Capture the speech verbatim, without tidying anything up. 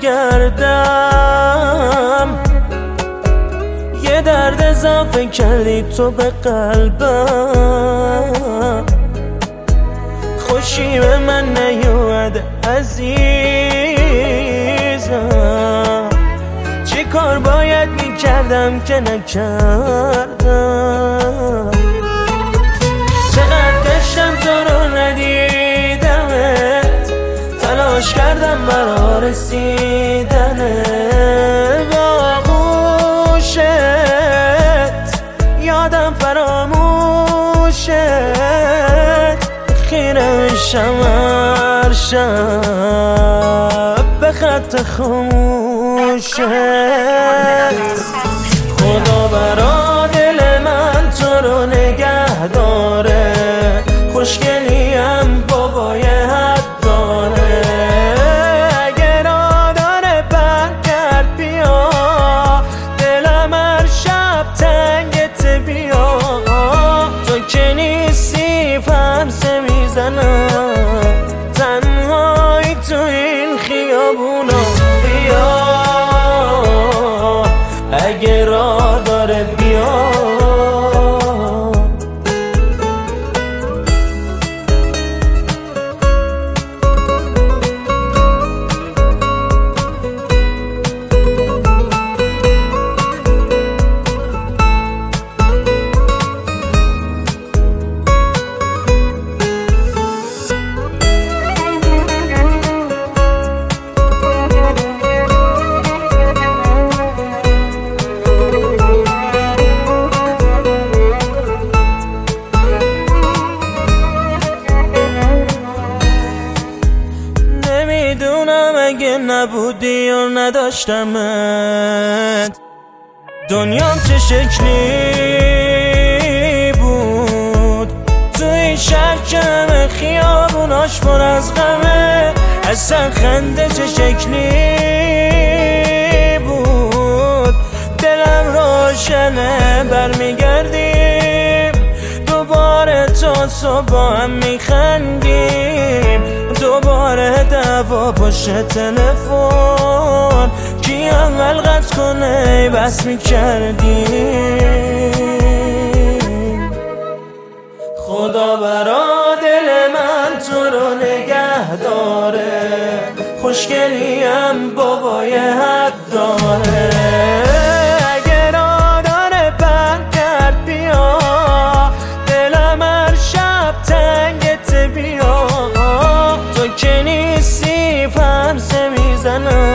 بگردم، یه درد اضافه کردی تو به قلبم. خوشی به من نیومده عزیزم، چی کار باید میکردم که نکردم. چقدر گشتم تو رو ندیدمت، تلاش کردم برا رسیدنه به آغوشت، یادم فراموشت، خیره میشم هر شب به خط خاموشت. خدا برا دل من تو رو نگه داره، خوشگلیم بابای حد داره. اگر آداره برگرد بیا، دلم هر شب تنگت بیا. تو که نیستی فرسه میزنم تنهایی تو این خیابونا. بیا اگه راه داره بیا. نمیدونم اگه نبودی و نداشتمت دنیام چه شکلی بود. تو این شهر که همه خیابوناش پر از غمه، اصلا خنده چه شکلی بود. دلم روشنه برمیگردیم دوباره، تا صبح هم میخندیم دوباره. دعوا پشت تلفن کی اول قطع کنه بس میکردیم. خدا برا دل من تو رو نگه داره، خوشگلیم بابای حد داره. اگر آداره برگرد بیا، دلم هر شب تنگت بیا. تو که نیستی فرسه میزنم